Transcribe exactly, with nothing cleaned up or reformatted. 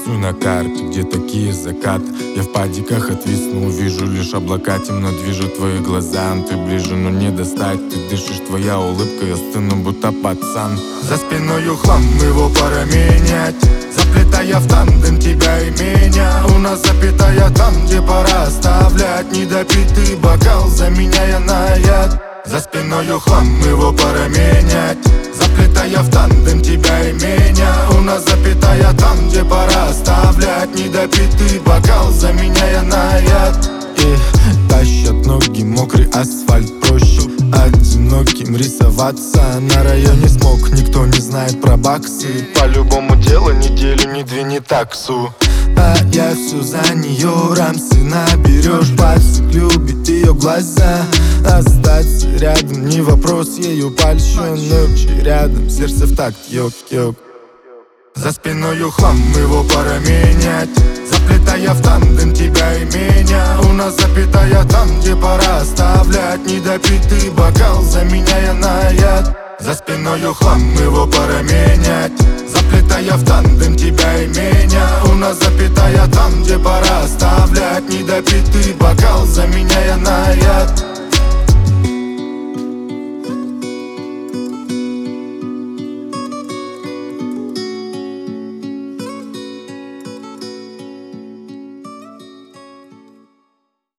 Рисуй на карте, где такие закаты. Я в падиках отвисну, увижу лишь облака. Темно движут твои глаза, ты ближе, но не достать. Ты дышишь, твоя улыбка, я стыну, будто пацан. За спиною хлам, его пора менять, заплетая в тандем тебя и меня. У нас запятая там, где пора оставлять недопитый бокал, заменяя на яд. За спиною хлам, его пора менять, заплетая в тандем тебя и меня. У нас запятая там, где пора оставлять недопитый бокал, заменяя на яд. И тащат ноги, мокрый асфальт, проще одиноким рисоваться. На районе смог, никто не знает про баксы. По-любому дело неделю не двини таксу. А я все за нее, рамсы наберешь, пальцы любит ее глаза. Остаться рядом не вопрос, ее польщен ночи рядом, сердце в такт, йок-йок. За спиною хлам, его пора менять, заплетая в тандем тебя и меня. У нас запятая там, где пора оставлять недопитый бокал, заменяя на яд. За спиною хлам, его пора менять, заплетая в тандем тебя и меня. У нас запятая там, где пора оставлять недопитый бокал, заменяя на яд.